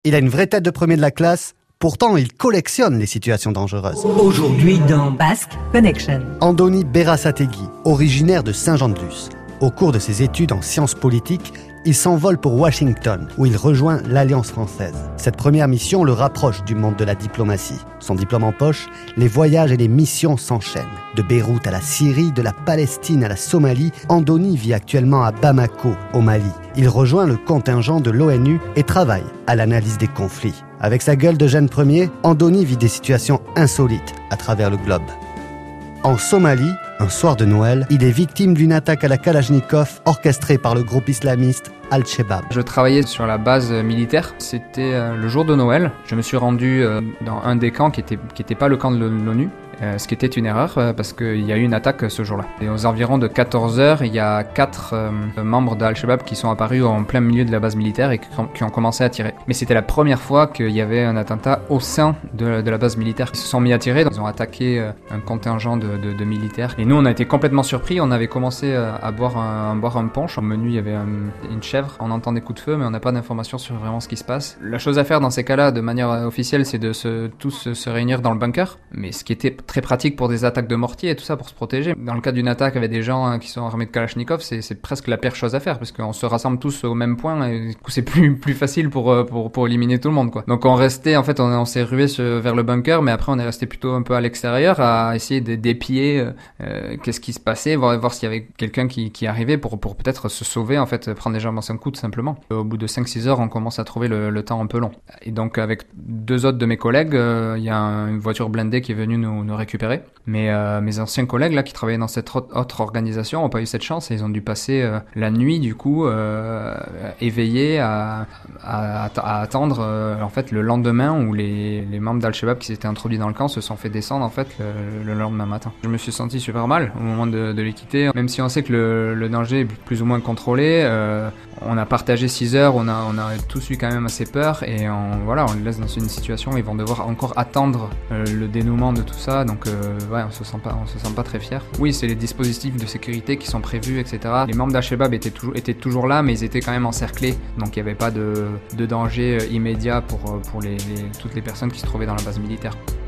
Il a une vraie tête de premier de la classe, pourtant il collectionne les situations dangereuses. Aujourd'hui dans Basque Connection. Andoni Berasategui, originaire de Saint-Jean-de-Luz. Au cours de ses études en sciences politiques, il s'envole pour Washington, où il rejoint l'Alliance française. Cette première mission le rapproche du monde de la diplomatie. Son diplôme en poche, les voyages et les missions s'enchaînent. De Beyrouth à la Syrie, de la Palestine à la Somalie, Andoni vit actuellement à Bamako, au Mali. Il rejoint le contingent de l'ONU et travaille à l'analyse des conflits. Avec sa gueule de jeune premier, Andoni vit des situations insolites à travers le globe. En Somalie, un soir de Noël, il est victime d'une attaque à la Kalachnikov orchestrée par le groupe islamiste Al-Shabaab. Je travaillais sur la base militaire, c'était le jour de Noël. Je me suis rendu dans un des camps qui était pas le camp de l'ONU. Ce qui était une erreur parce qu'il y a eu une attaque ce jour-là. Et aux environs de 14h, il y a 4 membres d'Al-Shabaab qui sont apparus en plein milieu de la base militaire et qui ont commencé à tirer. Mais c'était la première fois qu'il y avait un attentat au sein de la base militaire. Ils se sont mis à tirer, ils ont attaqué un contingent de militaires. Et nous, on a été complètement surpris, on avait commencé à boire un punch. Au menu, il y avait une chèvre, on entend des coups de feu, mais on n'a pas d'informations sur vraiment ce qui se passe. La chose à faire dans ces cas-là, de manière officielle, c'est de tous se réunir dans le bunker. Mais ce qui était très pratique pour des attaques de mortier et tout ça pour se protéger. Dans le cas d'une attaque avec des gens qui sont armés de Kalachnikov, c'est presque la pire chose à faire parce qu'on se rassemble tous au même point et du coup c'est plus facile pour éliminer tout le monde quoi. Donc on restait en fait on s'est rué vers le bunker, mais après on est resté plutôt un peu à l'extérieur à essayer d'épier qu'est-ce qui se passait, voir s'il y avait quelqu'un qui arrivait pour peut-être se sauver en fait, prendre les jambes en 5 coups tout simplement. Au bout de 5-6 heures on commence à trouver le temps un peu long. Et donc avec 2 autres de mes collègues, il y a une voiture blindée qui est venue nous récupérer. Mais mes anciens collègues là qui travaillaient dans cette autre organisation n'ont pas eu cette chance et ils ont dû passer la nuit du coup éveillés à attendre en fait le lendemain où les membres d'Al-Shabaab qui s'étaient introduits dans le camp se sont fait descendre en fait le lendemain matin. Je me suis senti super mal au moment de les quitter, même si on sait que le danger est plus ou moins contrôlé. On a partagé 6 heures, on a tous eu quand même assez peur et on les laisse dans une situation où ils vont devoir encore attendre le dénouement de tout ça, donc on se sent pas très fiers. Oui, c'est les dispositifs de sécurité qui sont prévus, etc. Les membres d'Al-Shabaab étaient toujours là, mais ils étaient quand même encerclés, donc il n'y avait pas de danger immédiat pour toutes les personnes qui se trouvaient dans la base militaire.